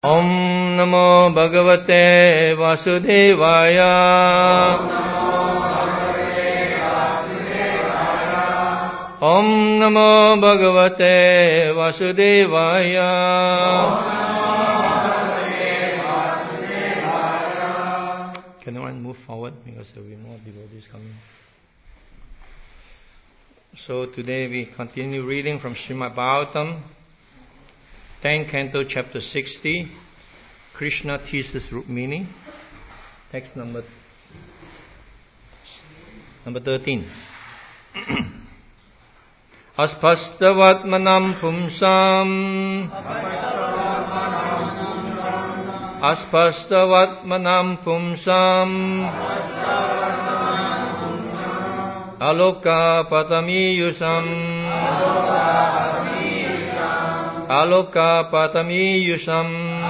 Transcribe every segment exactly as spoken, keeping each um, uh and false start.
Om Namo Bhagavate Vasudevaya. Om Namo Bhagavate Vasudevaya. Can anyone move forward because there will be more devotees coming. So today we continue reading from Srimad Bhagavatam, tenth Canto, Chapter sixty, Krishna teases Rukmini, text number number thirteen. Aspastavatmanam pumsam Aspastavatmanam pumsam Aloka patamiyusam Aloka patamiyusam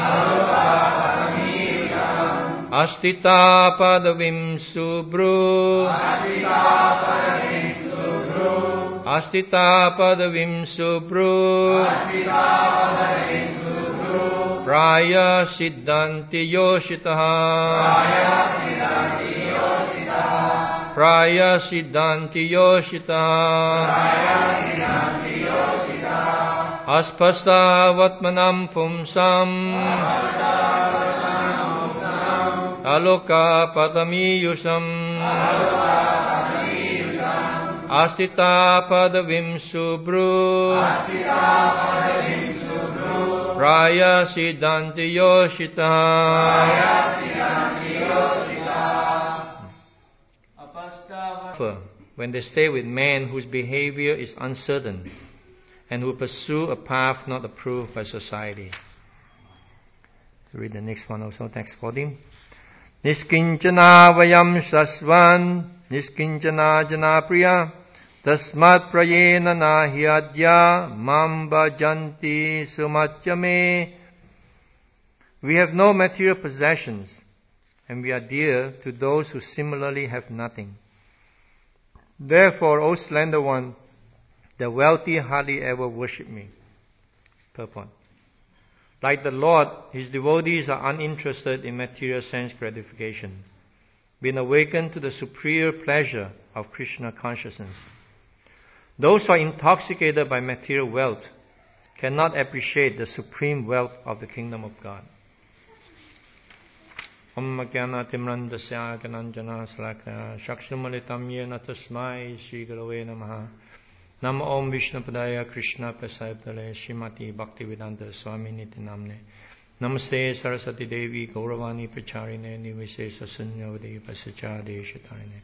Astita padavim subru Astita padavim subru Praya siddhanti yoshitaha Praya siddhanti yoshitaha Aspasta vatmanam pumsam Aloka patamiyusam Astita padavim subru Praya siddhanti yoshitaha. When they stay with men whose behavior is uncertain and who pursue a path not approved by society. Read the next one also, text fourteen. Niskinchana vayam sasvan Niskinchana janapriya Tasmat prayena nahyadya Mam bhajanti sumachyame. We have no material possessions and we are dear to those who similarly have nothing. Therefore, O slender one, the wealthy hardly ever worship me. Purport. Like the Lord, His devotees are uninterested in material sense gratification, being awakened to the superior pleasure of Krishna consciousness. Those who are intoxicated by material wealth cannot appreciate the supreme wealth of the kingdom of God. Om Magyana Timrandasya Gananjana Salakaya Shakshumalitam Yena Tasmai Shri Gurave Namaha. Nam Om Vishnupadaya Krishna Prasayaptale Srimati Bhaktivedanta Swami Niti Namne. Namaste Saraswati Devi Gauravani Pracharine Nivesesa Sunyavadi Pasacha Deshatayane.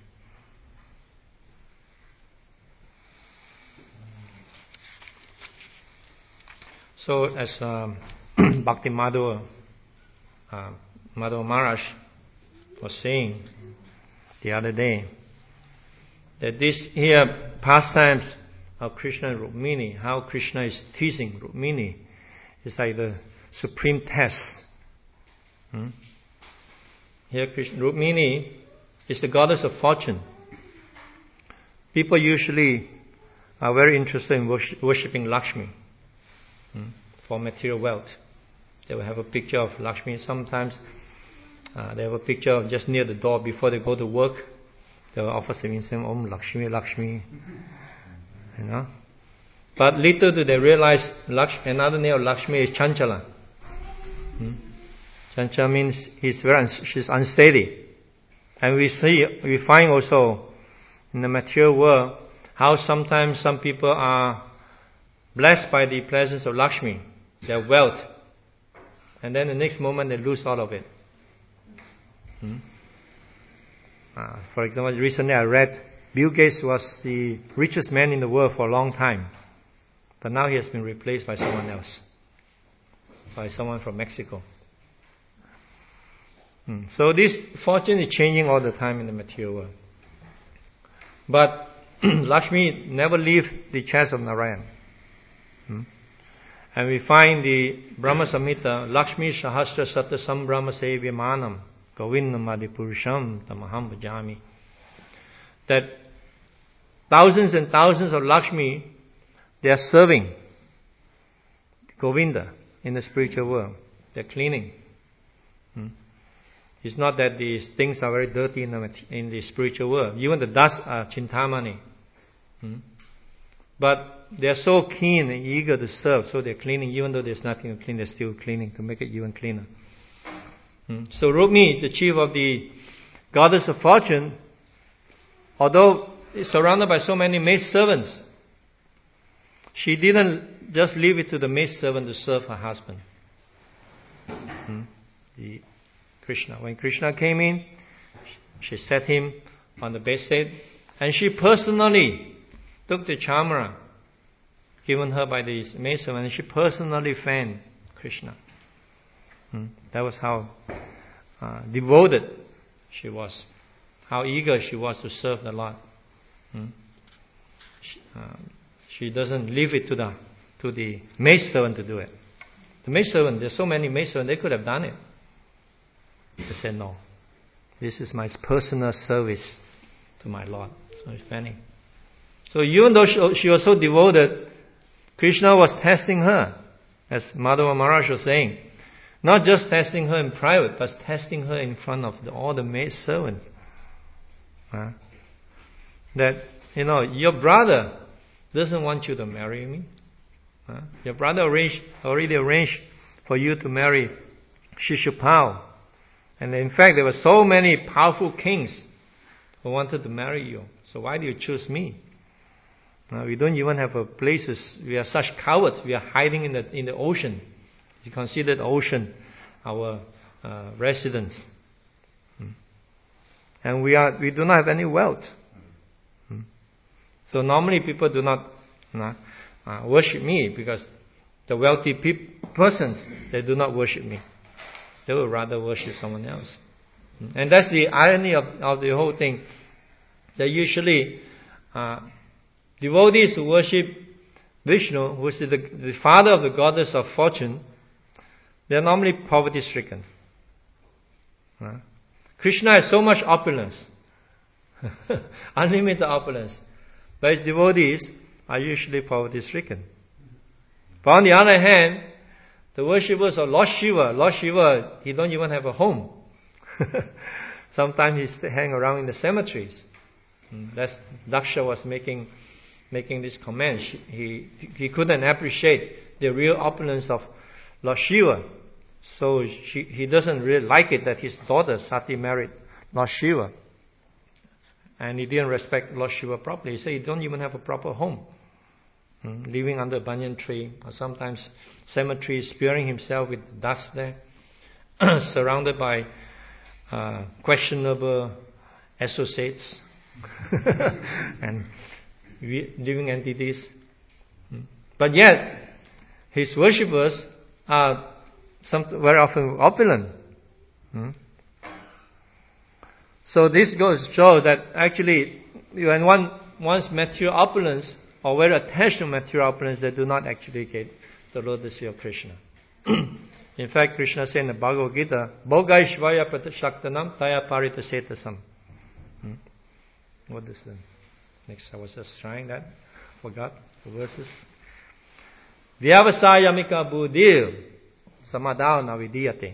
So as um, Bhakti Madhava uh, Madhava Maharaj was saying the other day, that this here pastimes of Krishna and Rukmini, how Krishna is teasing Rukmini, is like the supreme test. Hmm? Here Krishna, Rukmini is the goddess of fortune. People usually are very interested in worship, worshipping Lakshmi hmm? for material wealth. They will have a picture of Lakshmi. Sometimes uh, they have a picture of just near the door before they go to work. They will offer some incense, Om Lakshmi, Lakshmi. You know? But little do they realize Lakshmi, another name of Lakshmi is Chanchala. Hmm? Chanchala means he's very un- she's unsteady. And we see, we find also in the material world how sometimes some people are blessed by the presence of Lakshmi, their wealth, and then the next moment they lose all of it. Hmm? Uh, for example, recently I read Bill Gates was the richest man in the world for a long time, but now he has been replaced by someone else, by someone from Mexico. Hmm. So this fortune is changing all the time in the material world. But Lakshmi never leaves the chest of Narayan. Hmm? And we find the Brahma Samhita, Lakshmi Sahasra Sata Sambrahma Sevyamanam Govindam Adipurusham Tamaham Bhajami. That thousands and thousands of Lakshmi, they are serving Govinda in the spiritual world. They're cleaning. Hmm? It's not that these things are very dirty in the, in the spiritual world. Even the dust are chintamani. Hmm? But they're so keen and eager to serve, so they're cleaning. Even though there's nothing to clean, they're still cleaning to make it even cleaner. Hmm? So Rukmi, the chief of the goddess of fortune, although surrounded by so many maid servants, she didn't just leave it to the maid servant to serve her husband. Hmm? The Krishna. When Krishna came in, she set him on the bedstead, and she personally took the chamara given her by the maid servant, and she personally fanned Krishna. Hmm? That was how uh, devoted she was, how eager she was to serve the Lord. Hmm? She, uh, she doesn't leave it to the to the maid servant to do it. The maid servant, there's so many maid servants, they could have done it. They said, no, this is my personal service to my Lord. So it's fanning. So even though she, she was so devoted, Krishna was testing her, as Madhava Maharaj was saying. Not just testing her in private, but testing her in front of the, all the maid servants. Huh? That, you know, your brother doesn't want you to marry me. Huh? Your brother arranged, already arranged for you to marry Shishupal. And in fact, there were so many powerful kings who wanted to marry you. So why do you choose me? Uh, we don't even have a places. We are such cowards. We are hiding in the in the ocean. We consider the ocean our uh, residence, hmm. and we are we do not have any wealth. Hmm. So normally people do not uh, uh, worship me because the wealthy pe- persons they do not worship me. They would rather worship someone else. Hmm. And that's the irony of, of the whole thing. That usually uh, devotees who worship Vishnu, who is the, the father of the goddess of fortune, they are normally poverty-stricken. Uh, Krishna has so much opulence, unlimited opulence, but his devotees are usually poverty-stricken. But on the other hand, the worshippers of Lord Shiva, Lord Shiva, he don't even have a home. Sometimes he hang around in the cemeteries. Mm, that's Daksha was making making this comment. He he couldn't appreciate the real opulence of Lord Shiva, so she, he doesn't really like it that his daughter Sati married Lord Shiva, and he didn't respect Lord Shiva properly. He said he don't even have a proper home, mm, living under a banyan tree, or sometimes cemetery, spearing himself with dust there, surrounded by uh, questionable associates and living entities. But yet, his worshippers are some, very often opulent. So this goes to show that actually, when one wants material opulence, or very attached to material opulence, they do not actually get the lotus feet of Krishna. In fact, Krishna said in the Bhagavad Gita, Bhogaishvaya Pratashaktanam Taya Parita Setasam. What is the next? I was just trying that. Forgot the verses. Vyavasayamika buddhir samadao navidiyate.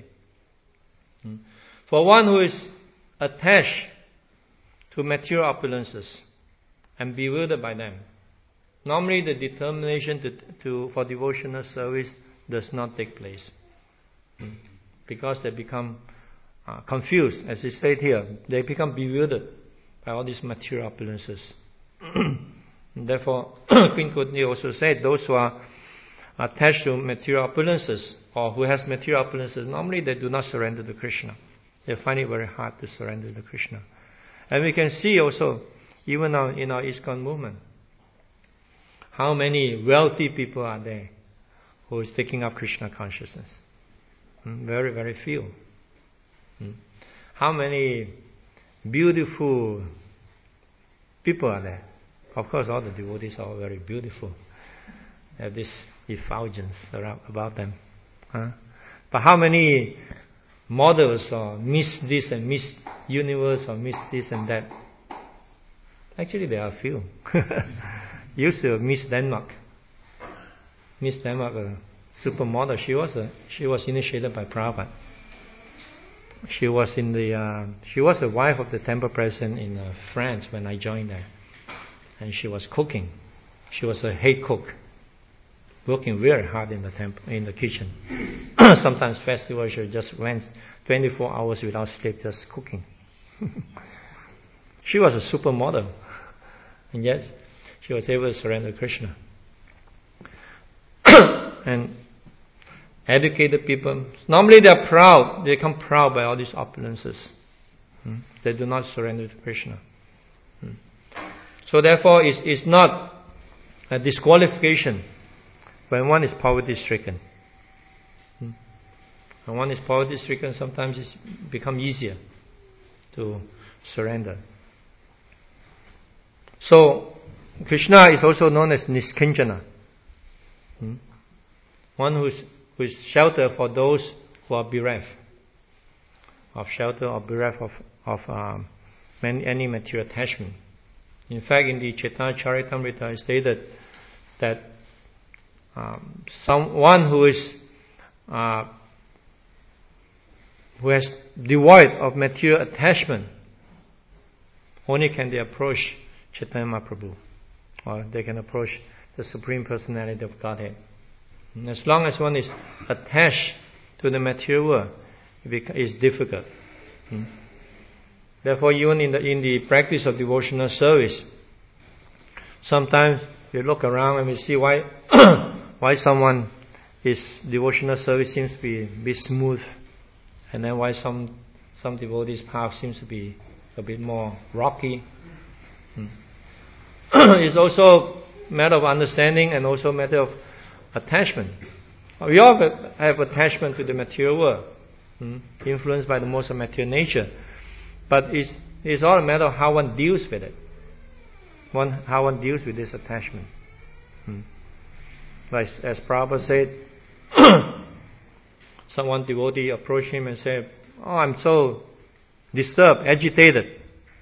For one who is attached to material opulences and bewildered by them, normally the determination to, to for devotional service does not take place. Because they become uh, confused, as he said here. They become bewildered by all these material opulences. Therefore, Queen Kutni also said those who are attached to material opulences or who has material opulences, normally they do not surrender to Krishna. They find it very hard to surrender to Krishna. And we can see also, even now in our ISKCON movement, how many wealthy people are there who is taking up Krishna consciousness. Hmm? Very, very few. Hmm? How many beautiful people are there? Of course, all the devotees are all very beautiful. They have this effulgence around, about them. Huh? But how many models or Miss this and Miss Universe or Miss this and that? Actually, there are a few. Used to Miss Denmark. Miss Denmark, uh, supermodel. She was a, she was initiated by Prabhupada. She was in the uh, she was the wife of the temple president in uh, France when I joined there, and she was cooking. She was a head cook, working very hard in the temple in the kitchen. Sometimes festivals she just went twenty-four hours without sleep, just cooking. She was a supermodel, and yet she was able to surrender to Krishna. And educated people, normally they are proud, they become proud by all these opulences. Hmm? They do not surrender to Krishna. Hmm? So therefore it's, it's not a disqualification when one is poverty stricken. Hmm? When one is poverty stricken, sometimes it's become easier to surrender. So Krishna is also known as Niskinchana. Hmm? One who is who is shelter for those who are bereft of shelter or bereft of, of um, many, any material attachment. In fact, in the Chaitanya Charitamrita, it stated that um, someone who is uh, who has devoid of material attachment, only can they approach Chaitanya Mahaprabhu, or they can approach the Supreme Personality of Godhead. As long as one is attached to the material world, it is difficult. Hmm. Therefore, even in the in the practice of devotional service, sometimes we look around and we see why why someone is devotional service seems to be, be smooth, and then why some some devotees' path seems to be a bit more rocky. Hmm. It's also a matter of understanding and also a matter of attachment. We all have attachment to the material world, hmm? influenced by the most of material nature. But it's, it's all a matter of how one deals with it. One, how one deals with this attachment. Hmm? Like as Prabhupada said, someone devotee approached him and said, "Oh, I'm so disturbed, agitated."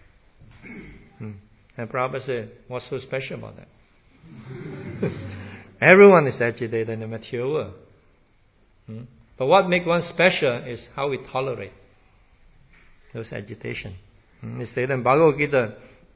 Hmm. And Prabhupada said, "What's so special about that?" Everyone is agitated in the material world. Hmm? But what makes one special is how we tolerate those agitation. Hmm? It's stated in Bhagavad Gita,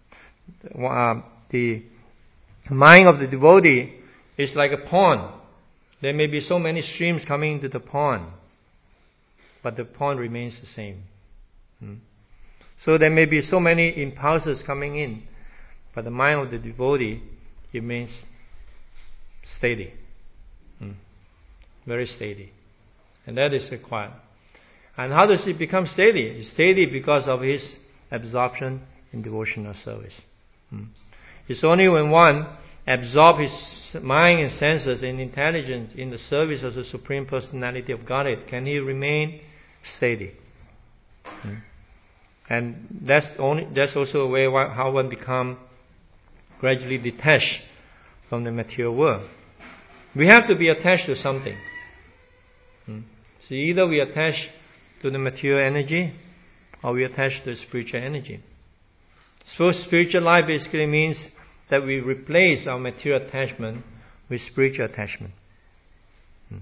uh, the mind of the devotee is like a pond. There may be so many streams coming into the pond, but the pond remains the same. Hmm? So there may be so many impulses coming in, but the mind of the devotee remains steady. Hmm. Very steady. And that is required. And how does it become steady? It's steady because of his absorption in devotional service. Hmm. It's only when one absorbs his mind and senses and intelligence in the service of the Supreme Personality of Godhead can he remain steady. Hmm. And that's only that's also a way how one become gradually detached from the material world. We have to be attached to something. Hmm. So either we attach to the material energy or we attach to the spiritual energy. So spiritual life basically means that we replace our material attachment with spiritual attachment. Hmm.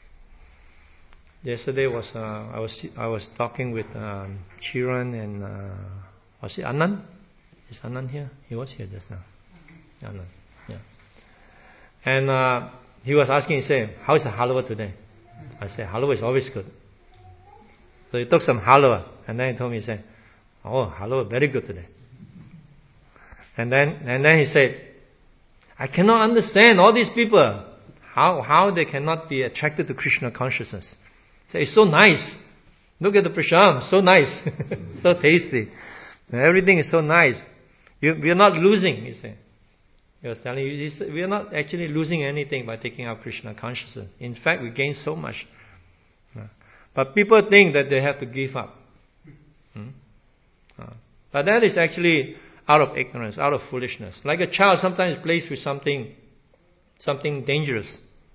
Yesterday was uh, I was I was talking with um, Chiran and uh, was it Anand? Is Anand here? He was here just now. Anand, yeah. And uh, he was asking, he said, "How is the halwa today?" I said, "Halwa is always good." So he took some halwa, and then he told me, he said, "Oh, halwa very good today." And then and then he said, "I cannot understand all these people, how how they cannot be attracted to Krishna consciousness." He said, "It's so nice. Look at the prashad, so nice, so tasty. And everything is so nice. You, we are not losing," he said. He was telling you, we are not actually losing anything by taking up Krishna consciousness. In fact, we gain so much. But people think that they have to give up. Hmm? But that is actually out of ignorance, out of foolishness. Like a child sometimes plays with something, something dangerous.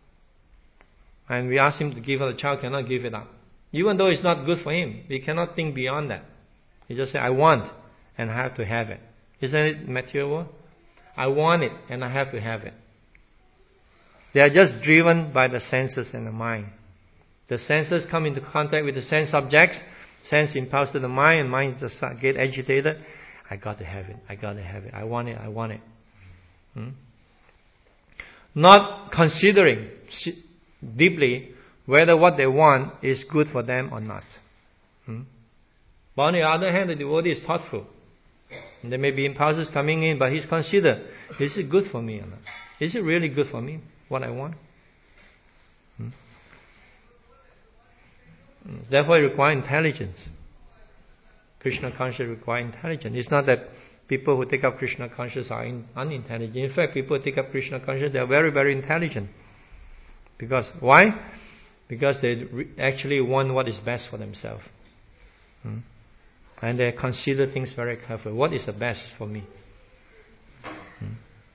And we ask him to give up, the child cannot give it up. Even though it's not good for him, he cannot think beyond that. He just says, "I want, and I have to have it." Isn't it material world? I want it and I have to have it. They are just driven by the senses and the mind. The senses come into contact with the sense objects, sense impulse to the mind, and mind just get agitated. I got to have it, I got to have it, I want it, I want it. Hmm? Not considering deeply whether what they want is good for them or not. Hmm? But on the other hand, the devotee is thoughtful. And there may be impulses coming in, but he's considered, is it good for me or not? Is it really good for me, what I want? Hmm? Therefore, it requires intelligence. Krishna consciousness requires intelligence. It's not that people who take up Krishna consciousness are in, unintelligent. In fact, people who take up Krishna consciousness, they are very, very intelligent. Because, why? Because they re- actually want what is best for themselves. Hmm? And they consider things very carefully. What is the best for me? Hmm?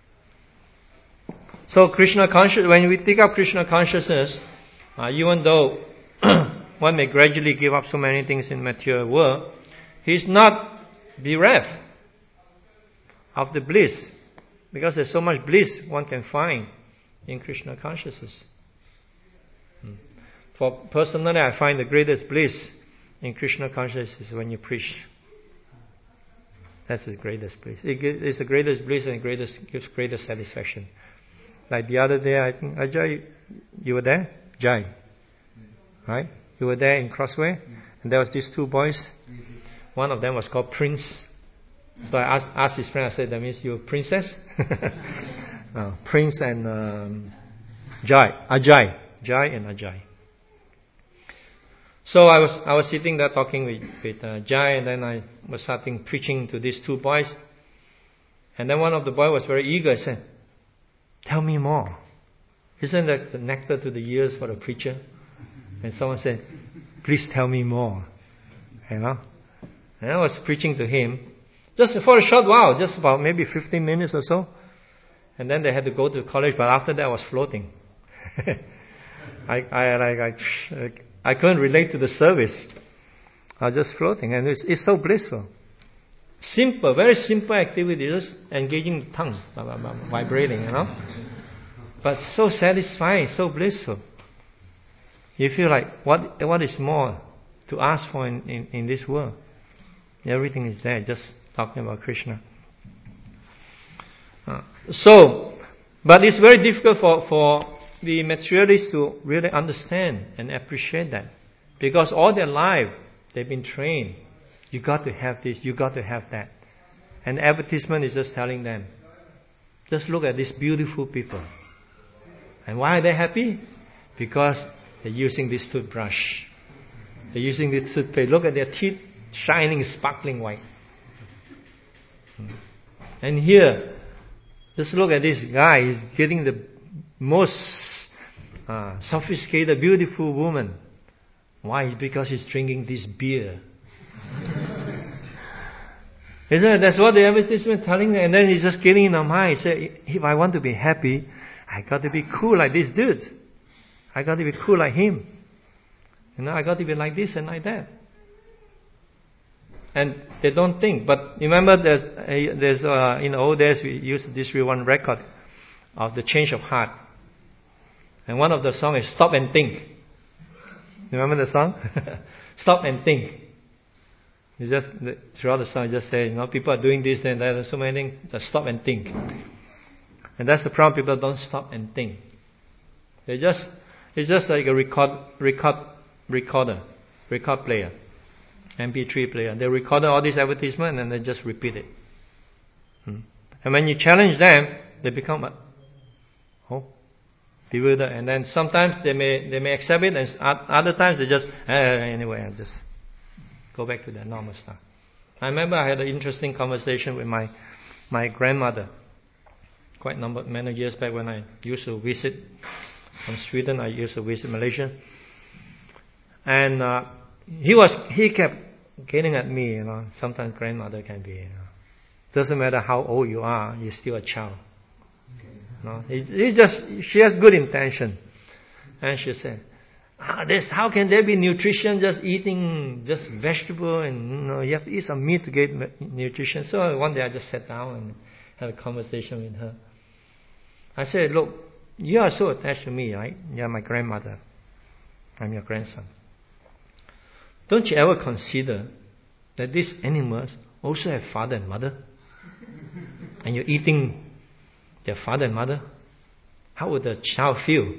So Krishna consciousness, when we take up Krishna consciousness, uh, even though one may gradually give up so many things in the material world, he is not bereft of the bliss. Because there's so much bliss one can find in Krishna consciousness. Hmm. For personally, I find the greatest bliss in Krishna consciousness is when you preach. That's the greatest bliss. It is the greatest bliss and greatest gives greatest satisfaction. Like the other day, I think Ajay, you were there, Jai, right? You were there in Crossway, and there was these two boys. One of them was called Prince. So I asked, asked his friend. I said, "That means you're a princess?" no, Prince and um, Jai, Ajay, Jai and Ajay. So I was I was sitting there talking with with uh, Jai, and then I was starting preaching to these two boys. And then one of the boys was very eager. I said, "Tell me more. Isn't that the nectar to the ears for the preacher?" And someone said, "Please tell me more." You know? And I was preaching to him just for a short while, just about maybe fifteen minutes or so. And then they had to go to college, but after that I was floating. I I like I, I couldn't relate to the service. I was just floating, and it's, it's so blissful. Simple, very simple activity, just engaging the tongue, vibrating, you know. But so satisfying, so blissful. You feel like, what what is more to ask for in, in, in this world? Everything is there, just talking about Krishna. Uh, so, but it's very difficult for, for the materialists to really understand and appreciate that. Because all their life, they've been trained. You got to have this, you got to have that. And advertisement is just telling them, just look at these beautiful people. And why are they happy? Because they're using this toothbrush. They're using this toothpaste. Look at their teeth, shining, sparkling white. And here, just look at this guy. He's getting the most uh, sophisticated, beautiful woman. Why? Because he's drinking this beer. Isn't it? That's what the advertisement is telling them. And then he's just getting in our mind. He said, if I want to be happy, I got to be cool like this dude. I got to be cool like him. You know, I got to be like this and like that. And they don't think. But remember, there's, uh, there's uh, in the old days we used this one record of the change of heart. And one of the songs is Stop and Think. Remember the song? Stop and think. You just throughout the song, you just say, you know, people are doing this and that. There's so many things. Just stop and think. And that's the problem. People don't stop and think. They just it's just like a record record recorder, record player, M P three player. They record all these advertisements and they just repeat it. Hmm. And when you challenge them, they become a, oh, bewildered. And then sometimes they may they may accept it, and other times they just eh, anyway, I just go back to their normal stuff. I remember I had an interesting conversation with my my grandmother quite number many years back when I used to visit from Sweden. I used to visit Malaysia, and uh, he was he kept getting at me. You know, sometimes grandmother can be. You know, doesn't matter how old you are, you're still a child. You know, it, it just she has good intention, and she said, "Ah, this how can there be nutrition just eating just vegetable, and you know you have to eat some meat to get nutrition." So one day I just sat down and had a conversation with her. I said, "Look, You are so attached to me, right? You are my grandmother. I'm your grandson. Don't you ever consider that these animals also have father and mother? And you're eating their father and mother? How would the child feel?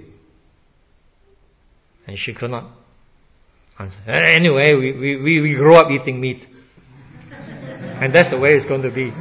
And she could not answer. Anyway, we, we, we grow up eating meat. And that's the way it's going to be.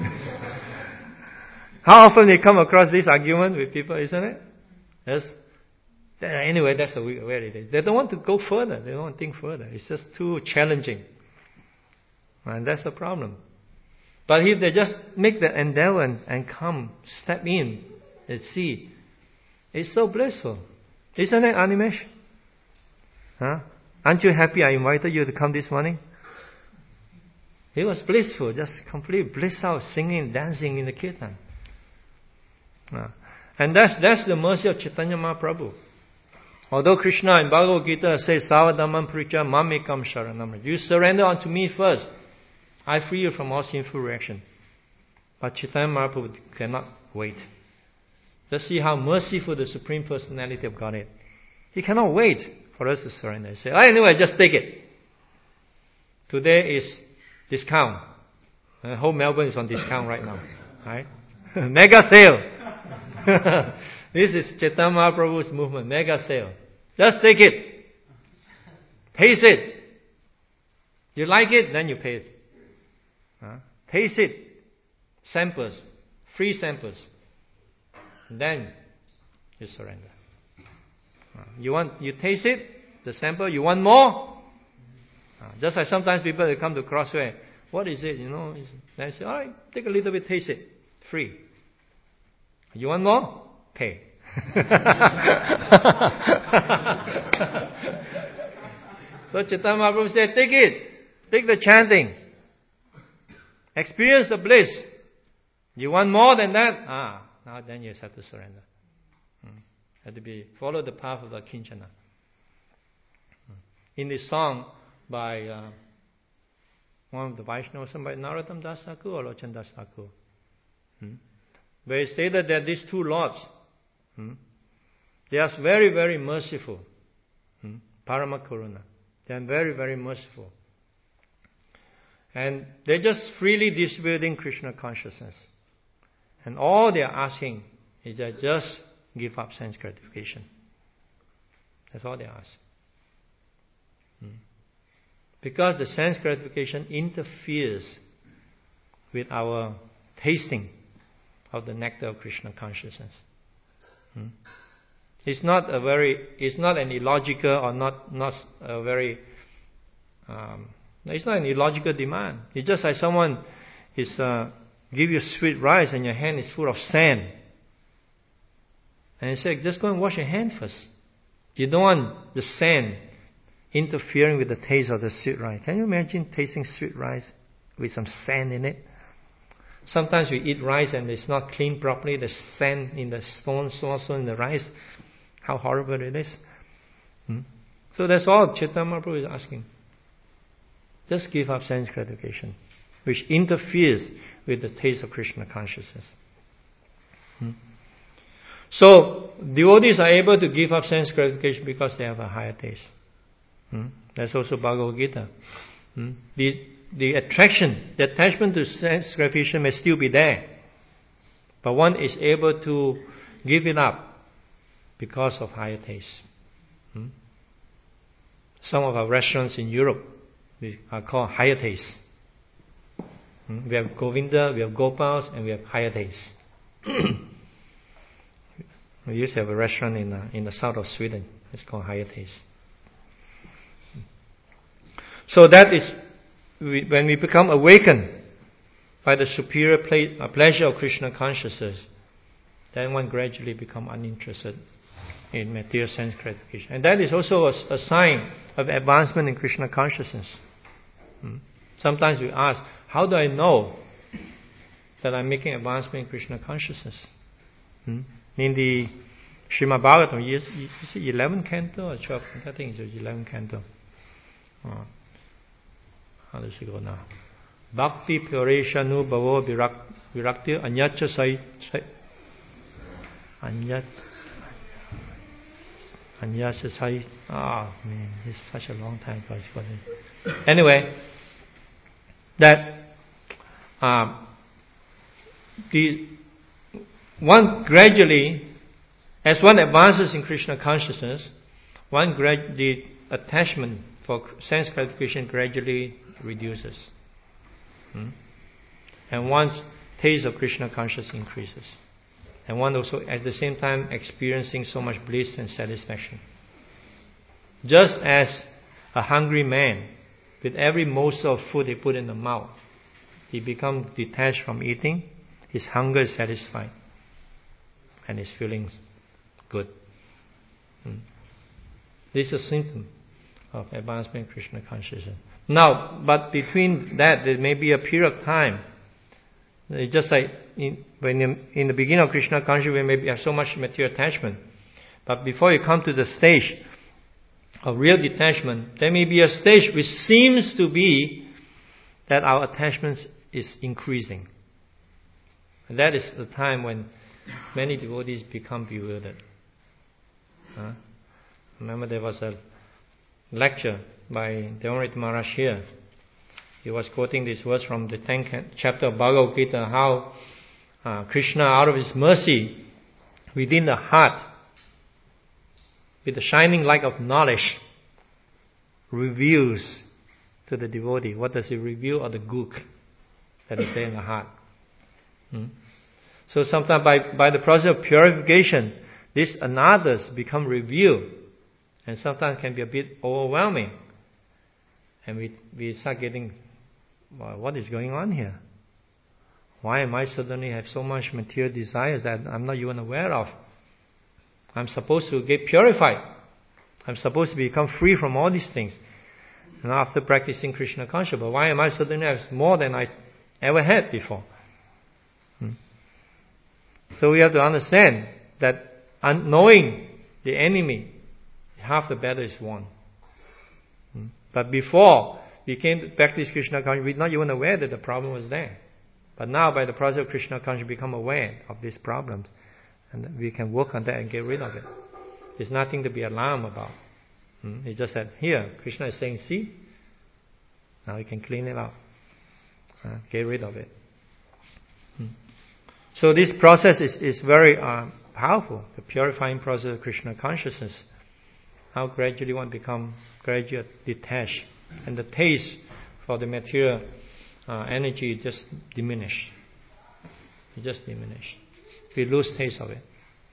How often you come across this argument with people, isn't it? Yes. Anyway, that's the way it is. They don't want to go further. They don't want to think further. It's just too challenging. And that's the problem. But if they just make the endeavor and, and come, step in, and see, it's so blissful. Isn't it, Animesh? Huh? Aren't you happy I invited you to come this morning? It was blissful, just complete bliss out, singing, dancing in the kirtan. Uh, and that's that's the mercy of Chaitanya Mahaprabhu. Although Krishna in Bhagavad Gita says, Savadhamman Pricha Mamekam Sharanam. You surrender unto me first. I free you from all sinful reaction. But Chaitanya Mahaprabhu cannot wait. Let's see how merciful the Supreme Personality of Godhead. He cannot wait for us to surrender. He said, oh, anyway, just take it. Today is discount. The whole Melbourne is on discount right now. Right? Mega sale. This is Chaitanya Mahaprabhu's movement. Mega sale. Just take it. Taste it. You like it, then you pay it. Huh? Taste it. Samples. Free samples. Then you surrender. Uh, you want, you taste it, the sample, you want more? Uh, just like sometimes people they come to Crossway, what is it, you know? They say, alright, take a little bit, taste it. Free. You want more? Pay. So Chaitanya Mahaprabhu said, take it. Take the chanting. Experience the bliss. You want more than that? Ah, now then you have to surrender. Hmm. Have to be follow the path of the Kinchana. Hmm. In this song by uh, one of the Vaishnavas, by Narottam Das Thakur or Lochan Das Thakur, hmm. where it stated that these two lords, hmm, they are very, very merciful. Hmm. Parama Karuna. They are very, very merciful. And they're just freely distributing Krishna consciousness. And all they are asking is that just give up sense gratification. That's all they ask. Hmm. Because the sense gratification interferes with our tasting of the nectar of Krishna consciousness. Hmm. It's not a very, it's not an illogical or not, not a very, um, it's not an illogical demand. It's just like someone is, uh, give you sweet rice and your hand is full of sand. And you say, just go and wash your hand first. You don't want the sand interfering with the taste of the sweet rice. Can you imagine tasting sweet rice with some sand in it? Sometimes we eat rice and it's not cleaned properly. There's sand in the stones also in the rice. How horrible it is. Hmm? So that's all Chaitanya Mahaprabhu is asking. Just give up sense gratification, which interferes with the taste of Krishna consciousness. Hmm? So, devotees are able to give up sense gratification because they have a higher taste. Hmm? That's also Bhagavad Gita. Hmm? The, the attraction, the attachment to sense gratification may still be there, but one is able to give it up because of higher taste. Hmm? Some of our restaurants in Europe are called higher taste. Hmm? We have Govinda, we have Gopals, and we have higher taste. We used to have a restaurant in uh, in the south of Sweden. It's called Higher Taste. So that is we, when we become awakened by the superior play, uh, pleasure of Krishna consciousness, then one gradually become uninterested in material sense gratification. And that is also a, a sign of advancement in Krishna consciousness. Hmm. Sometimes we ask, how do I know that I'm making advancement in Krishna consciousness? Hmm. In the Srimad Bhagavatam, is it eleventh canto or twelfth? I think it's eleventh canto. Oh. How does it go now? Bhakti Pureshanu Bhavo Virakti Anyacha Sai Anyat And yes, it's how, oh man, it's such a long time for it. Anyway, that um, the one gradually, as one advances in Krishna consciousness, one grad, the attachment for sense gratification gradually reduces. Hmm? And one's taste of Krishna consciousness increases. And one also at the same time experiencing so much bliss and satisfaction. Just as a hungry man, with every morsel of food he put in the mouth, he becomes detached from eating, his hunger is satisfied, and his feelings good. Hmm. This is a symptom of advancement in Krishna consciousness. Now, but between that, there may be a period of time. It's just like in, when in, in the beginning of Krishna consciousness, we may have so much material attachment. But before you come to the stage of real detachment, there may be a stage which seems to be that our attachment is increasing. And that is the time when many devotees become bewildered. Huh? Remember there was a lecture by Devanrita Maharaj here. He was quoting this verse from the tenth chapter of Bhagavad Gita, how uh, Krishna, out of his mercy, within the heart, with the shining light of knowledge, reveals to the devotee. What does he reveal? Or the guk that is there in the heart. Hmm? So sometimes by, by the process of purification, these anathas become revealed, and sometimes can be a bit overwhelming. And we, we start getting, well, what is going on here? Why am I suddenly have so much material desires that I'm not even aware of? I'm supposed to get purified. I'm supposed to become free from all these things. And after practicing Krishna consciousness, but why am I suddenly have more than I ever had before? Hmm. So we have to understand that knowing the enemy, half the battle is won. Hmm. But before we came to practice Krishna consciousness, we were not even aware that the problem was there. But now by the process of Krishna consciousness, we become aware of these problems. And we can work on that and get rid of it. There's nothing to be alarmed about. Hmm? It's just that here, Krishna is saying, see, now you can clean it up. Uh, get rid of it. Hmm. So this process is, is very uh, powerful, the purifying process of Krishna consciousness. How gradually one becomes gradually detached. And the taste for the material uh, energy just diminish. It just diminish. We lose taste of it.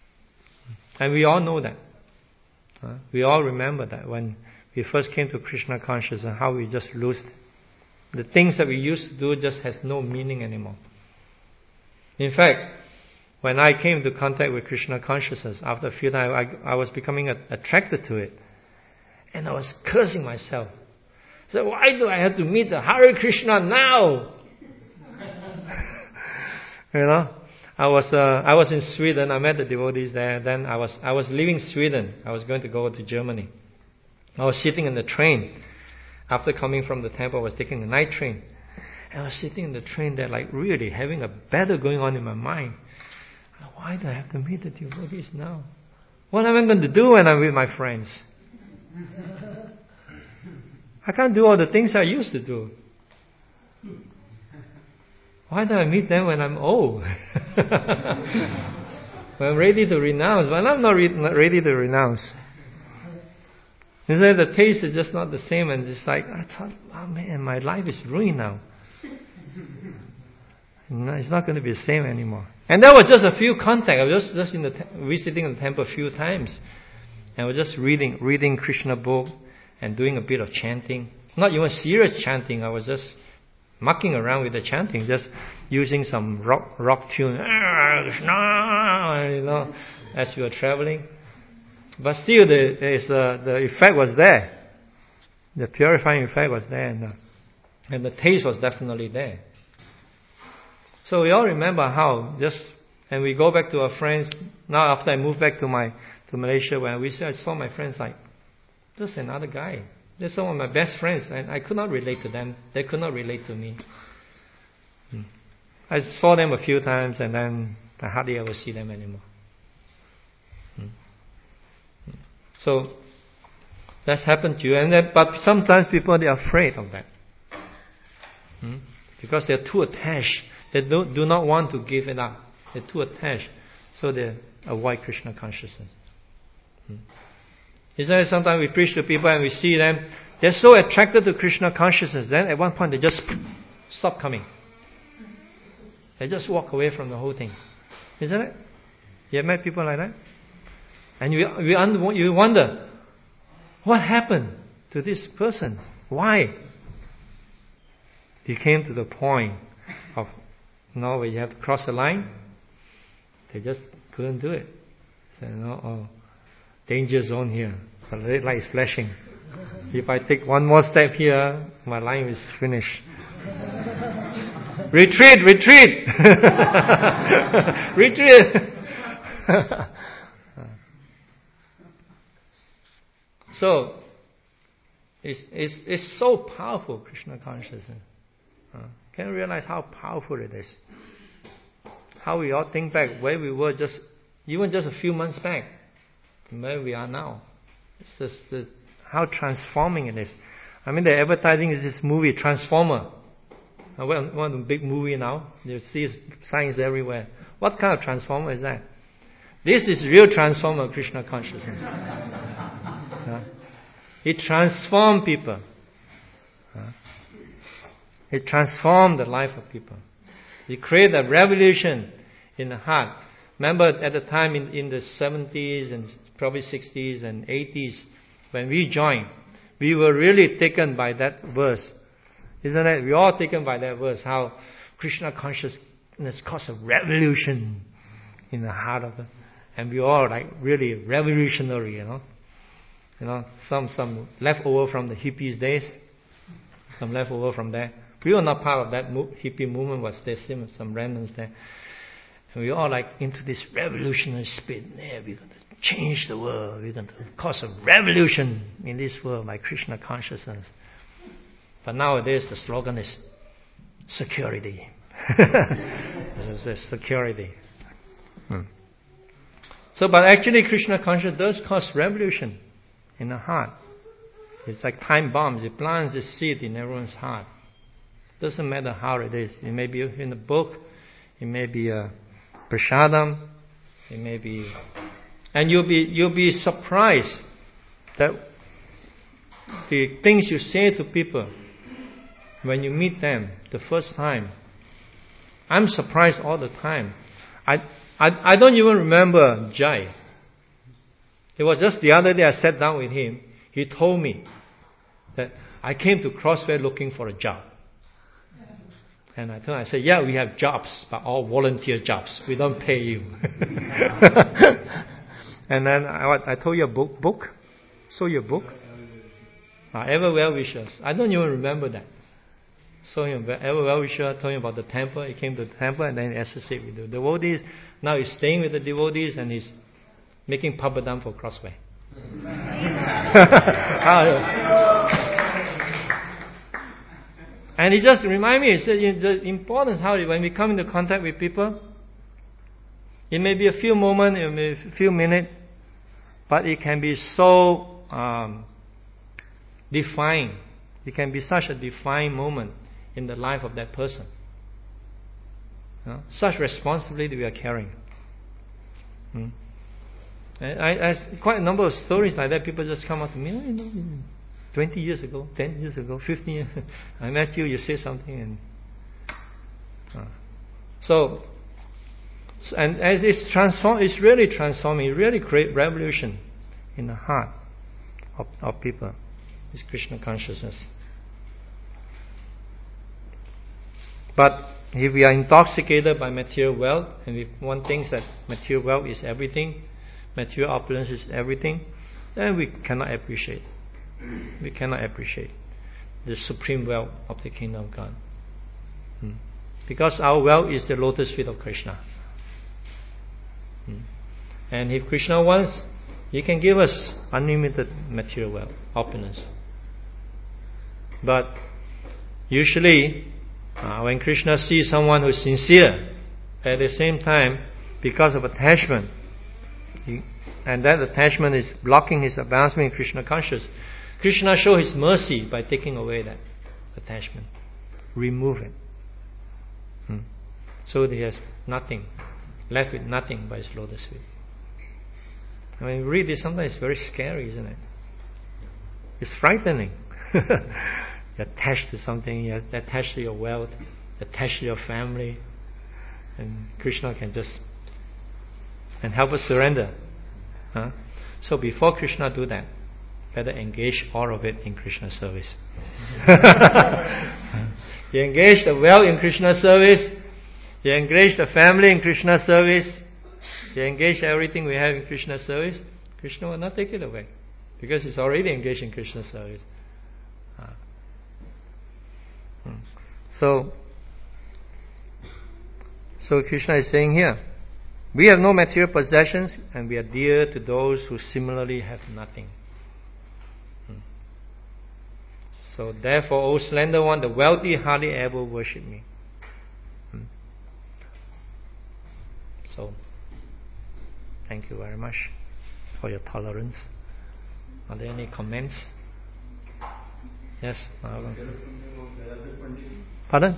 And we all know that. Uh, we all remember that when we first came to Krishna consciousness and how we just lose the things that we used to do just has no meaning anymore. In fact, when I came into contact with Krishna consciousness, after a few times I, I was becoming a, attracted to it. And I was cursing myself. So why do I have to meet the Hare Krishna now? You know? I was uh, I was in Sweden. I met the devotees there. Then I was I was leaving Sweden. I was going to go to Germany. I was sitting in the train. After coming from the temple, I was taking the night train. And I was sitting in the train there, like really having a battle going on in my mind. Why do I have to meet the devotees now? What am I going to do when I'm with my friends? I can't do all the things I used to do. Why do I meet them when I'm old? When I'm ready to renounce. When I'm not, re- not ready to renounce. You say the taste is just not the same, and it's like, I thought, oh man, my life is ruined now. No, it's not going to be the same anymore. And that was just a few contacts. I was just, just in the te- visiting the temple a few times. And I was just reading, reading Krishna book and doing a bit of chanting. Not even serious chanting. I was just mucking around with the chanting, just using some rock rock tune, you know, as you were traveling. But still, the there's uh, the effect was there. The purifying effect was there, and, uh, and the taste was definitely there. So we all remember how just, and we go back to our friends. Now, after I moved back to my to Malaysia, when we I saw my friends like, there's another guy. They're some of my best friends, and I could not relate to them. They could not relate to me. Hmm. I saw them a few times, and then I hardly ever see them anymore. Hmm. Hmm. So that's happened to you. And then, but sometimes people, they're afraid of that. Hmm? Because they're too attached. They do, do not want to give it up. They're too attached. So they avoid Krishna consciousness. Hmm? Isn't it sometimes we preach to people and we see them, they're so attracted to Krishna consciousness, then at one point they just stop coming. They just walk away from the whole thing. Isn't it? You have met people like that? And you, you, you wonder, what happened to this person? Why? He came to the point of, you know, where you have to cross the line. They just couldn't do it. Said, no, oh, danger zone here. The red light is flashing. If I take one more step here, my line is finished. Retreat, retreat! Retreat! So, it's, it's, it's so powerful, Krishna consciousness. Uh, can you realize how powerful it is? How we all think back where we were just, even just a few months back, and where we are now. It's just, it's how transforming it is. I mean, the advertising is this movie, Transformer. Uh, one, one of the big movie now. You see signs everywhere. What kind of transformer is that? This is real transformer, Krishna consciousness. uh, it transforms people. Uh, it transforms the life of people. It creates a revolution in the heart. Remember at the time in, in the seventies and probably sixties and eighties, when we joined, we were really taken by that verse. Isn't it? We all taken by that verse, how Krishna consciousness caused a revolution in the heart of it. And we all like really revolutionary, you know. You know, some some leftover from the hippies days, some leftover from there. We were not part of that mo- hippie movement, was there some remnants there. And we all like into this revolutionary spirit. Yeah, we're going to change the world. We're going to cause a revolution in this world by Krishna consciousness. But nowadays the slogan is security. Security. Hmm. So, but actually Krishna consciousness does cause revolution in the heart. It's like time bombs. It plants a seed in everyone's heart. Doesn't matter how it is. It may be in a book. It may be a prasadam. It may be, and you'll be you'll be surprised that the things you say to people when you meet them the first time. I'm surprised all the time. I I I don't even remember Jai. It was just the other day I sat down with him. He told me that I came to Crossway looking for a job. And I told him, I said, yeah, we have jobs, but all volunteer jobs. We don't pay you. And then I, I told you a book, book. So your book. Uh, Ever Well Wishers. I don't even remember that. So him, Ever Well Wisher told him about the temple. He came to the temple and then he associated with the devotees. Now he's staying with the devotees and he's making papadam for Crossway. And he just reminded me, he said, the importance how when we come into contact with people, it may be a few moments, it may be a few minutes, but it can be so um, defined. It can be such a defined moment in the life of that person. You know, such responsibility we are carrying. Hmm. And I, I quite a number of stories like that. People just come up to me, oh, you know, twenty years ago, ten years ago, fifteen years, I met you, you said something, and uh, so, so, and as it's transform, it's really transforming. It really create revolution in the heart of, of people. It's Krishna consciousness. But if we are intoxicated by material wealth, and if one thinks that material wealth is everything, material opulence is everything, then we cannot appreciate. We cannot appreciate the supreme wealth of the kingdom of God. Hmm. Because our wealth is the lotus feet of Krishna. Hmm. And if Krishna wants, He can give us unlimited material wealth, opulence. But usually, uh, when Krishna sees someone who is sincere, at the same time, because of attachment, he, and that attachment is blocking his advancement in Krishna consciousness, Krishna show his mercy by taking away that attachment. Remove it. Hmm. So he has nothing, left with nothing but his lotus feet. I mean, read this, sometimes it's very scary, isn't it? It's frightening. You're attached to something, you're attached to your wealth, attached to your family, and Krishna can just and help us surrender. Huh? So before Krishna do that, better engage all of it in Krishna service. You engage the wealth in Krishna service, you engage the family in Krishna service, you engage everything we have in Krishna service, Krishna will not take it away, because it's already engaged in Krishna service. Uh, hmm. So, so Krishna is saying here, we have no material possessions and we are dear to those who similarly have nothing. Hmm. So therefore, O slender one, the wealthy hardly ever worship me. Hmm. So, thank you very much for your tolerance. Are there any comments? Yes? Uh, Pardon?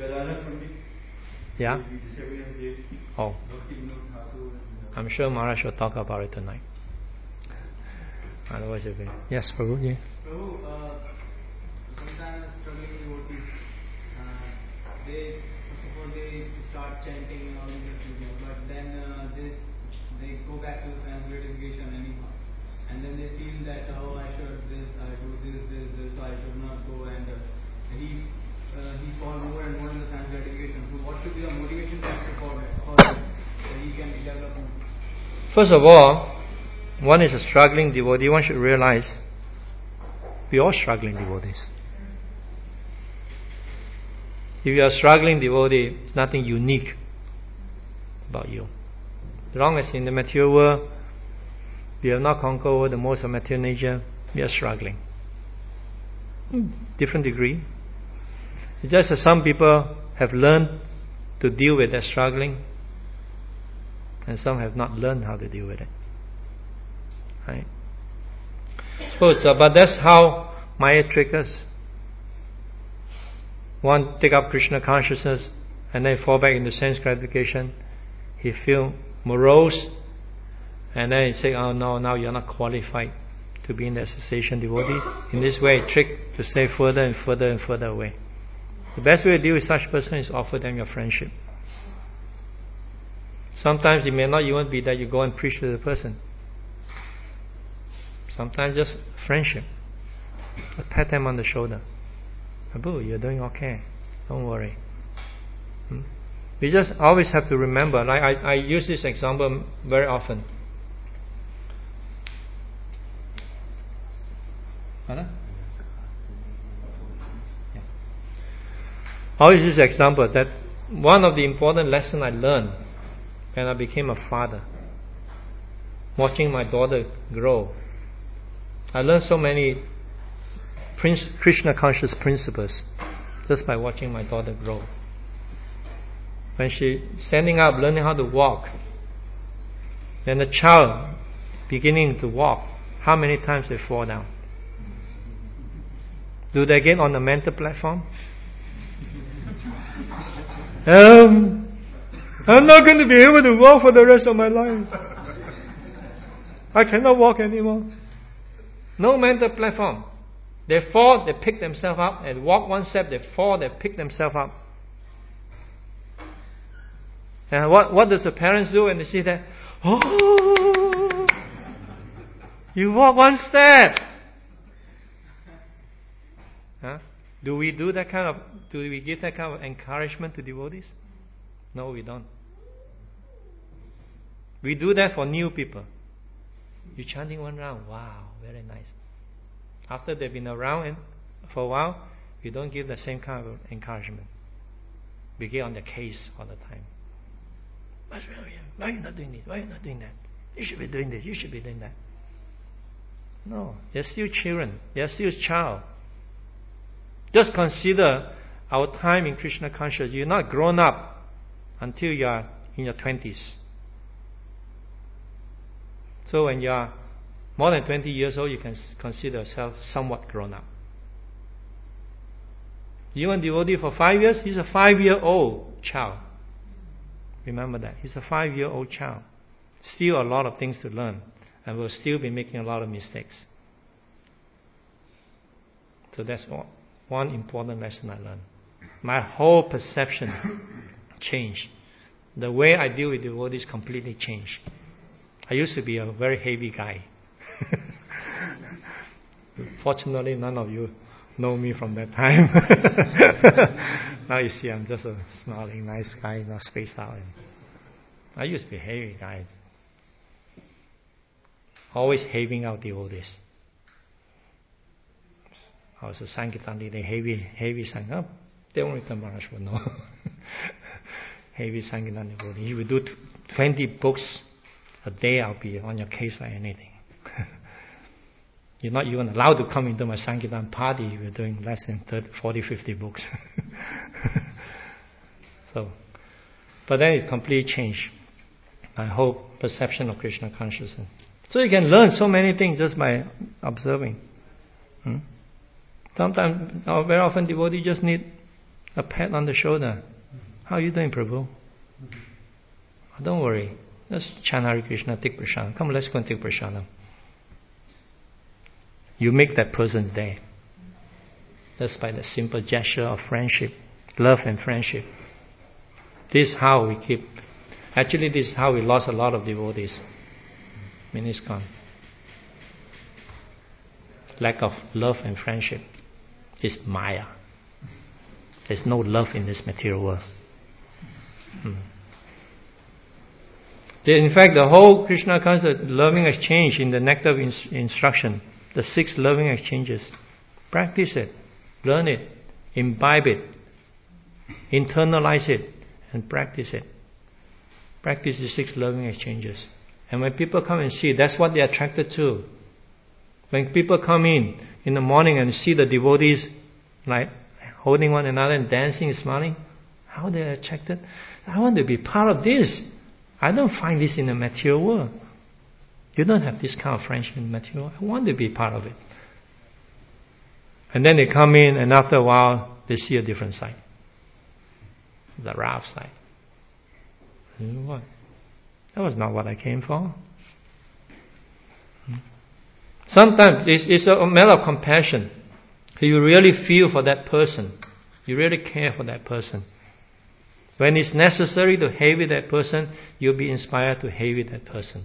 Yeah? Oh. I'm sure Maharaj will talk about it tonight. Otherwise it will be... Yes, Prabhu? Yeah. Prabhu, uh, sometimes struggling devotees, uh, they, first of all, they start chanting all these things, but then uh, they they go back to sense gratification anyhow. And then they feel that, oh, I should this, I do this, this, this, so I should not go, and uh, he uh, he falls more and more in the sense gratification. So what should be the motivation factor for that, for that, so he can develop more? First of all, one is a struggling devotee. One should realize we are all struggling devotees. If you are a struggling devotee, there's nothing unique about you. As long as in the material world, you have not conquered over the most of material nature, you are struggling. Different degree. It's just that some people have learned to deal with their struggling, and some have not learned how to deal with it. Right? So, so, but that's how Maya tricks us. One take up Krishna consciousness and then fall back into sense gratification. He feel morose, and then he say, "Oh no, now you're not qualified to be in the association devotees." In this way, trick to stay further and further and further away. The best way to deal with such person is offer them your friendship. Sometimes it may not even be that you go and preach to the person. Sometimes just friendship. Pat them on the shoulder. Abu, you're doing okay. Don't worry. Hmm? We just always have to remember. Like I, I use this example very often. Yeah. I always use this example that one of the important lessons I learned when I became a father, watching my daughter grow. I learned so many Krishna conscious principles just by watching my daughter grow. When she standing up, learning how to walk, then the child beginning to walk, how many times they fall down? Do they get on the mental platform? um, I'm not going to be able to walk for the rest of my life. I cannot walk anymore. No mental platform. They fall, they pick themselves up, and walk one step, they fall, they pick themselves up. And what, what does the parents do when they see that? Oh, you walk one step. Huh? Do we do that kind of, do we give that kind of encouragement to devotees? No, we don't. We do that for new people. You're chanting one round, wow, very nice. After they've been around and for a while, we don't give the same kind of encouragement. We get on the case all the time. What's wrong with you? Why are you not doing this? Why are you not doing that? You should be doing this. You should be doing that. No, they're still children. They're still a child. Just consider our time in Krishna consciousness. You're not grown up until you are in your twenties. So when you are more than twenty years old, you can consider yourself somewhat grown up. You want devotee for five years? He's a five-year-old child. Remember that. He's a five-year-old child. Still a lot of things to learn. And will still be making a lot of mistakes. So that's one important lesson I learned. My whole perception changed. The way I deal with devotees completely changed. I used to be a very heavy guy. Fortunately, none of you know me from that time. Now you see I'm just a smiling, nice guy, not spaced out. I used to be a heavy guy. Always having out devotees. I was a Sankirtan leader, heavy, heavy Sankirtan. Oh, Devamrita Maharaj would know. Heavy Sankirtan devotee. If you do twenty books a day, I'll be on your case like anything. You're not even allowed to come into my Sankirtan party if you're doing less than thirty, forty, fifty books. So, but then it completely changed my whole perception of Krishna consciousness. So you can learn so many things just by observing. Hmm? Sometimes, or very often, devotees just need a pat on the shoulder. How are you doing, Prabhu? Oh, don't worry. Just chant Hare Krishna, take prasadam. Come, let's go and take prasadam. You make that person's day. Just by the simple gesture of friendship, love and friendship. This is how we keep. Actually, this is how we lost a lot of devotees in ISKCON. Lack of love and friendship is Maya. There's no love in this material world. Hmm. In fact, the whole Krishna concept, loving exchange in the nectar of instruction, the six loving exchanges, practice it, learn it, imbibe it, internalize it, and practice it. Practice the six loving exchanges. And when people come and see, that's what they're attracted to. When people come in in the morning and see the devotees like holding one another and dancing and smiling, how they're attracted. I want to be part of this. I don't find this in the material world. You don't have this kind of friendship in the material world. I want to be part of it. And then they come in, and after a while, they see a different side. The rough side. You know what? That was not what I came for. Sometimes it's, it's a matter of compassion. You really feel for that person. You really care for that person. When it's necessary to hate with that person, you'll be inspired to hate with that person.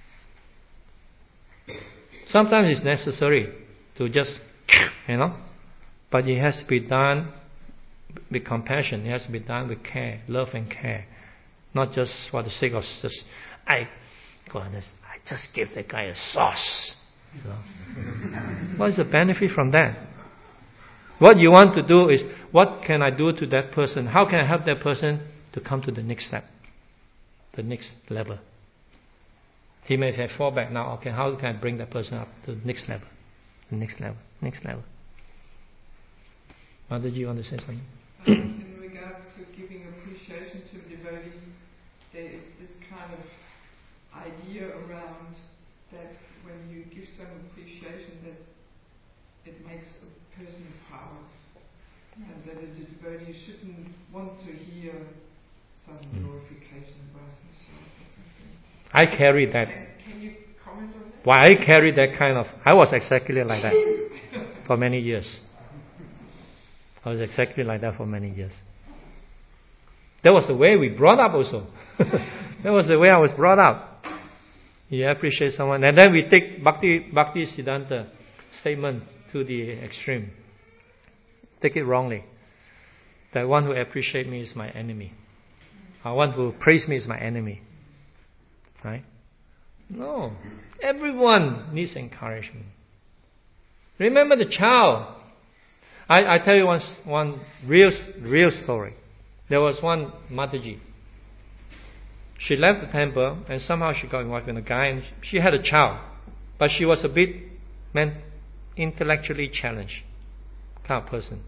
Sometimes it's necessary to just, you know, but it has to be done with compassion. It has to be done with care, love and care. Not just for the sake of just, I, goodness, I just give that guy a sauce. You know? What is the benefit from that? What you want to do is, what can I do to that person? How can I help that person to come to the next step, the next level? He may have fallback now. Okay, how can I bring that person up to the next level, the next level, next level? Mother, do you want to say something? Um, in regards to giving appreciation to devotees, there is this kind of idea around that when you give some appreciation, that it makes a person proud, and that a devotee shouldn't want to hear some mm. glorification about himself or something. I carried that. Can, can you comment on that? Why I carried that kind of... I was exactly like that for many years. I was exactly like that for many years. That was the way we brought up also. That was the way I was brought up. You appreciate someone. And then we take Bhakti, Bhakti Siddhanta statement to the extreme. Take it wrongly. That one who appreciates me is my enemy. Or one who praise me is my enemy. Right? No. Everyone needs encouragement. Remember the child. I, I tell you one, one real, real story. There was one Mataji. She left the temple and somehow she got involved with a guy and she had a child. But she was a bit man, intellectually challenged kind of person.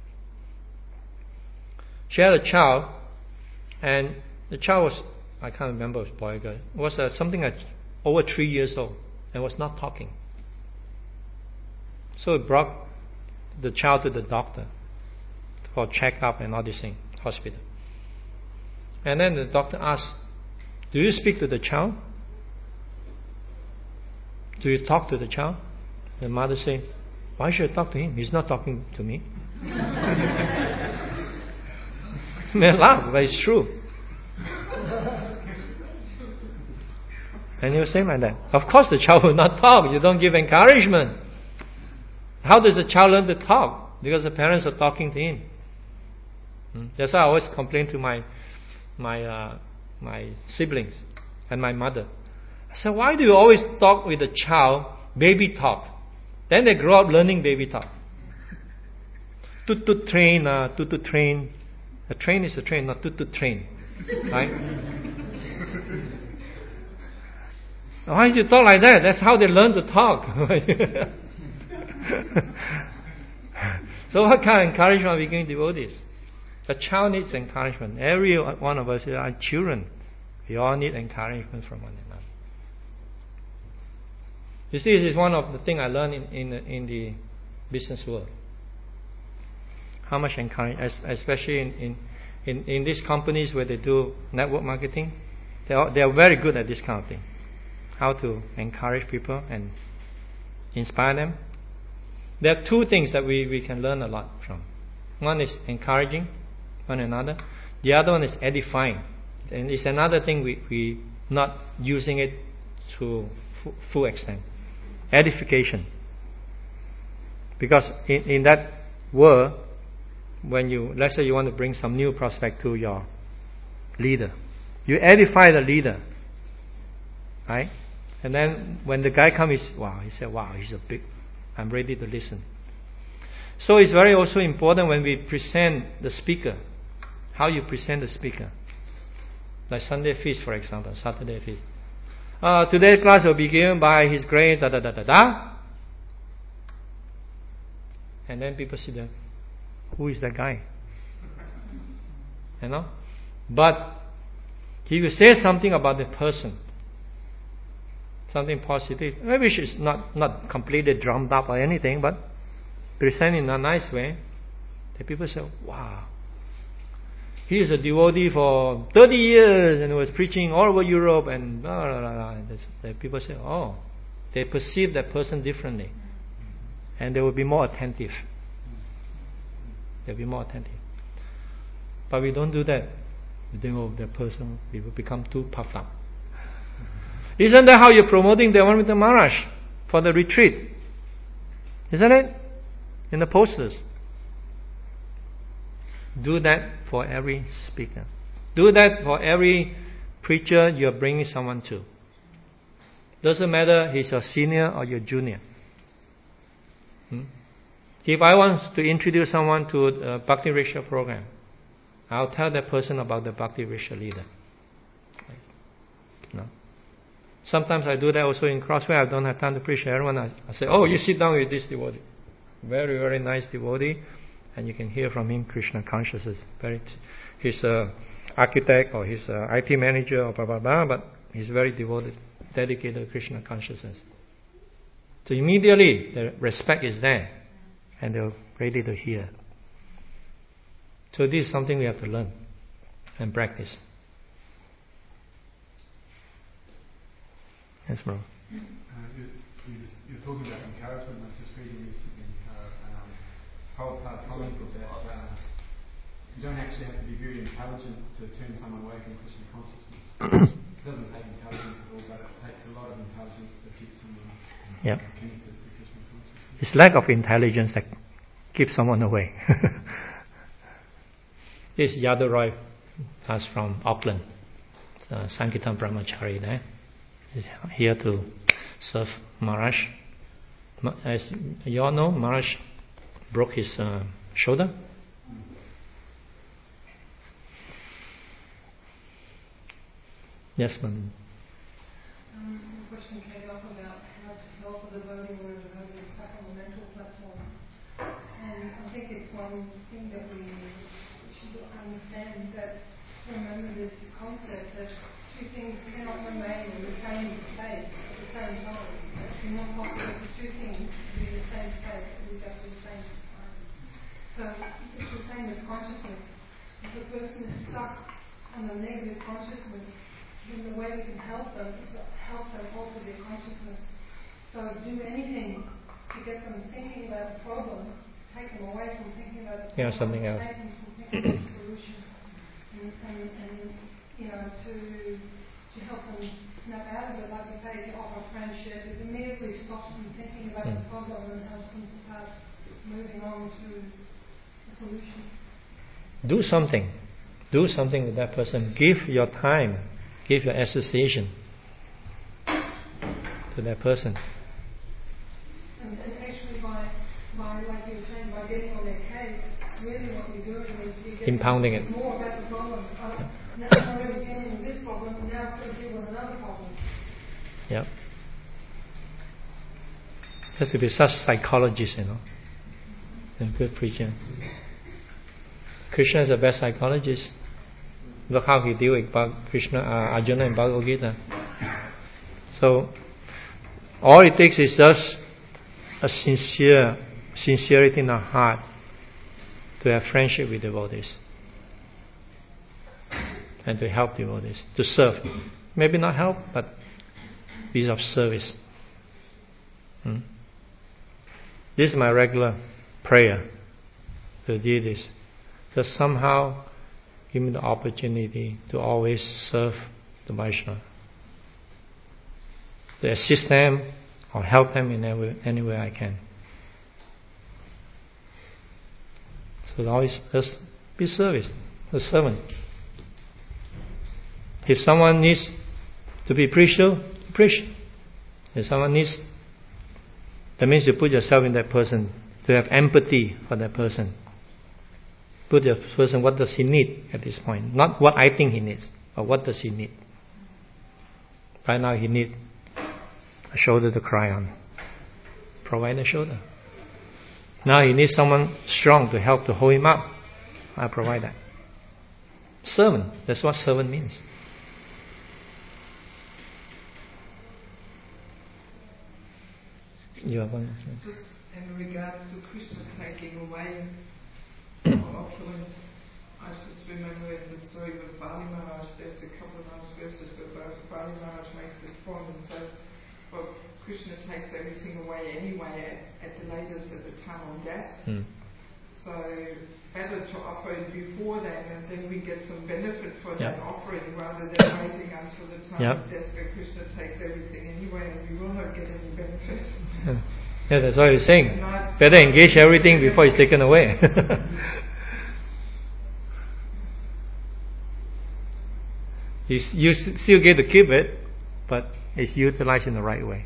She had a child and the child was, I can't remember, it was boy or girl. It was uh, something like over three years old and was not talking. So he brought the child to the doctor for checkup and all these things, hospital. And then the doctor asked, do you speak to the child? Do you talk to the child? The mother said, why should I talk to him? He's not talking to me. May laugh, but it's true. And he was saying like that. Of course the child will not talk. You don't give encouragement. How does the child learn to talk? Because the parents are talking to him. Hmm? That's why I always complain to my my uh, my siblings and my mother. I said, why do you always talk with the child baby talk? Then they grow up learning baby talk. Toot toot train, uh, toot toot train. A train is a train, not toot toot train. Right? Why do you talk like that? That's how they learn to talk. So what kind of encouragement are we giving devotees? A child needs encouragement. Every one of us are children. We all need encouragement from one another. You see, this is one of the things I learned in, in, in the business world. How much encouragement, especially in, in, in, in these companies where they do network marketing, they are, they are very good at this kind of thing. How to encourage people and inspire them. There are two things that we, we can learn a lot from. One is encouraging one another. The other one is edifying. And it's another thing we, we not using it to f- full extent. Edification. Because in, in that world, when you, let's say you want to bring some new prospect to your leader, you edify the leader. Right? And then when the guy comes, wow, he said, wow, he's a big, I'm ready to listen. So it's very also important when we present the speaker, how you present the speaker. Like Sunday feast, for example, Saturday feast. Uh, today's class will be given by His Grace, da da da da da. And then people sit there, who is that guy? You know? But he will say something about the person. Something positive. Maybe she's not, not completely drummed up or anything, but present in a nice way. The people say, wow, he is a devotee for thirty years and was preaching all over Europe and blah, blah, blah, blah. The people say, oh, they perceive that person differently. And they will be more attentive. They'll be more attentive. But we don't do that. We think, oh, that person, we will become too puffed up. Isn't that how you're promoting Devamrita Maharaj for the retreat? Isn't it? In the posters. Do that for every speaker. Do that for every preacher you're bringing someone to. Doesn't matter he's your senior or your junior. Hmm? If I want to introduce someone to a Bhakti Riksha program, I'll tell that person about the Bhakti Riksha leader. No. Sometimes I do that also in Crossway. I don't have time to preach to everyone. I, I say, oh, you sit down with this devotee. Very, very nice devotee. And you can hear from him Krishna consciousness. Very, he's an architect or he's an I T manager or blah, blah, blah. But he's very devoted, dedicated to Krishna consciousness. So immediately the respect is there. And they're ready to hear. So this is something we have to learn and practice. Yes, bro. Uh, you, you just, you're talking about encouragement. I was just reading recently uh, um, Prabhupada commented that uh, you don't actually have to be very intelligent to turn someone away from Krishna consciousness. It doesn't take intelligence at all, but it takes a lot of intelligence to keep someone yep. connected to Krishna consciousness. It's lack of intelligence that keeps someone away. This Yadu Roy is from Auckland. Uh, Sankirtan Brahmachari there. He's here to serve Maharaj. As you all know, Maharaj broke his uh, shoulder. Yes, ma'am. Um, the question came up about how to help a devotee when a devotee is stuck on the mental platform. And I think it's one thing that we should understand, that remember this concept that two things cannot remain in the same space at the same time. It's actually not possible for two things to be in the same space at exactly the same time. So it's the same with consciousness. If a person is stuck on a negative consciousness, then the way we can help them is to help them alter their consciousness. So do anything to get them thinking about the problem, take them away from thinking about the problem, Yeah, something else. take them from thinking about the solution, and, and, and you know, to to help them snap out of it. Like I say, if you offer friendship, it immediately stops them thinking about Mm. the problem and helps them to start moving on to a solution. Do something. Do something with that person. Give your time. Give your association to that person. And, and actually, by, by, like you were saying, by getting on their case, really what you're doing is you're getting Impounding it. more about the problem. Uh, now I'm already dealing with this problem, now I've got to deal with another problem. Yeah. Have to be such psychologist, you know. And good preacher. Krishna is the best psychologist. Look how he deal with Krishna, uh, Arjuna in Bhagavad Gita. So, all it takes is just a sincere, sincerity in our heart to have friendship with devotees and to help devotees, to serve. Maybe not help, but be of service. Hmm? This is my regular prayer to do this. Just somehow give me the opportunity to always serve the Vaishnava, to assist them or help them in any, any way I can. So always just be service, a servant. If someone needs to be preached to, preach. If someone needs, that means you put yourself in that person, to have empathy for that person. Put the person, what does he need at this point? Not what I think he needs, but what does he need? Right now he needs a shoulder to cry on. Provide a shoulder. Now he needs someone strong to help to hold him up. I provide that. Servant, that's what servant means. You have one? Just in regards to Krishna taking away our opulence, I just remember in the story with Bali Maharaj, there's a couple of nice verses where Bali Maharaj makes this point and says, well, Krishna takes everything away anyway at, at the latest at the time of death. Mm. So better to offer it before then, and then we get some benefit for Yep. that offering rather than waiting until the time Yep. of death where Krishna takes everything anyway and we will not get any benefit. Yeah, yeah, that's what he's saying. Nice. Better engage everything before it's taken away. you, you still get to keep it, but it's utilized in the right way.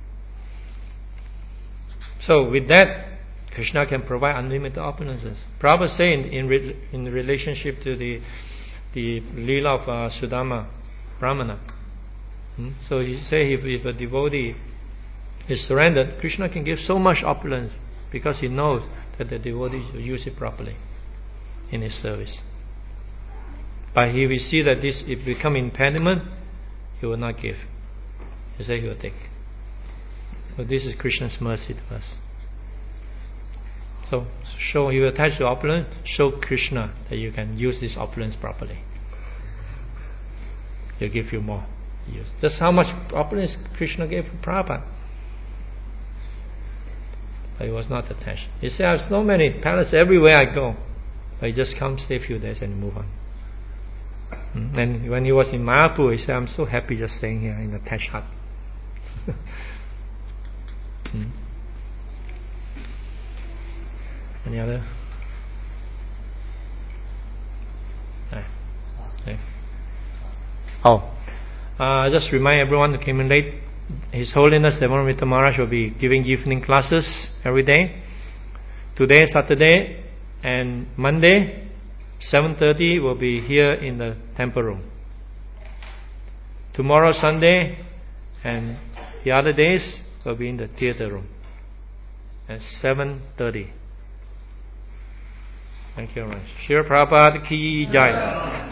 So with that, Krishna can provide unlimited opulences. Prabhupada say in in, re, in relationship to the the Leela of uh, Sudama Brahmana. Hmm? So he say if, if a devotee is surrendered, Krishna can give so much opulence because he knows that the devotee will use it properly in his service. But if he see that this it become impediment, he will not give. He say he will take. So this is Krishna's mercy to us. So show you attach to opulence, show Krishna that you can use this opulence properly. He'll give you more. Use. That's how much opulence Krishna gave to Prabhupada. But he was not attached. He said, I have so many palaces everywhere I go. But he just come, stay a few days and move on. Mm. And when he was in Mayapur, he said, I'm so happy just staying here in the thatched hut. mm. Any other? Ah. Okay. Oh, uh, just remind everyone who came in late, His Holiness Devamrita Maharaj will be giving evening classes every day. Today, Saturday, and Monday, seven thirty will be here in the temple room. Tomorrow, Sunday, and the other days will be in the theatre room at seven thirty. Thank you very much. Srila Prabhupada Ki Jai.